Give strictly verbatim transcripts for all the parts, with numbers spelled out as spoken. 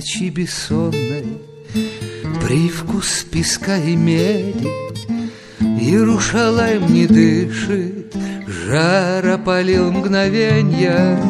ночи бессонной привкус песка и меди. Иерушалаим не дышит, жар опалил мгновенья.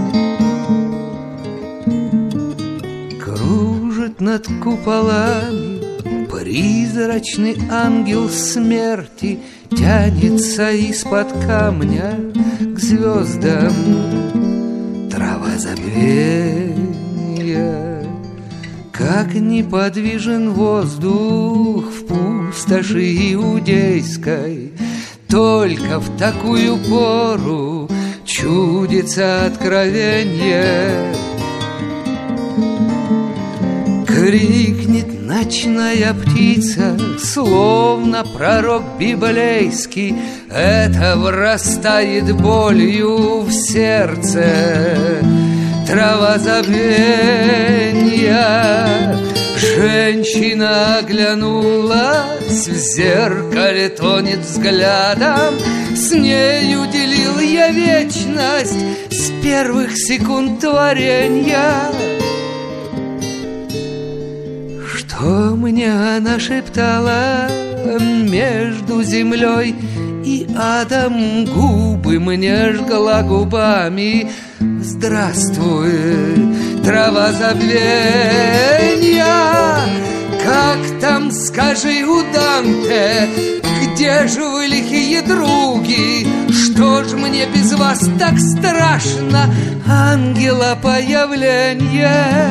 Кружит над куполами призрачный ангел смерти, тянется из-под камня к звездам трава забвенья. Как неподвижен воздух в пустоши иудейской, только в такую пору чудится откровенье. Крикнет ночная птица, словно пророк библейский. Это врастает болью в сердце трава забвенья. Женщина оглянулась, в зеркале тонет взглядом. С нею делил я вечность с первых секунд творенья. Что мне она шептала между землей и адом, губы мне жгла губами. Здравствуй, трава забвенья. Как там, скажи, у Данте, где же вы, лихие други? Что ж мне без вас так страшно, ангела появления?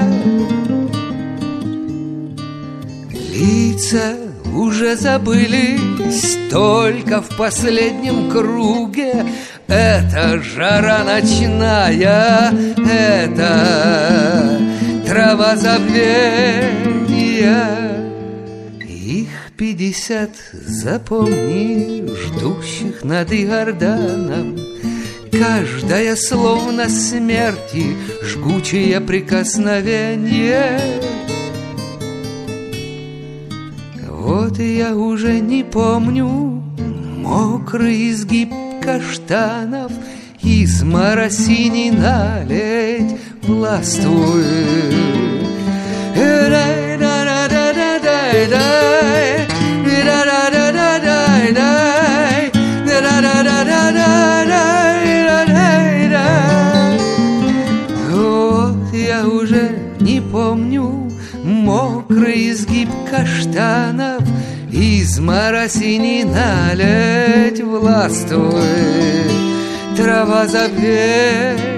Лица уже забылись только в последнем круге. Это жара ночная, это трава забвенья. Их пятьдесят, запомни, ждущих над Иорданом. Каждая словно смерти жгучее прикосновение. Вот я уже не помню мокрый изгиб каштанов, из моросини наледь властвует. Вот я уже не помню мокрый изгиб каштанов, из моросини наледь властвует трава забвенья.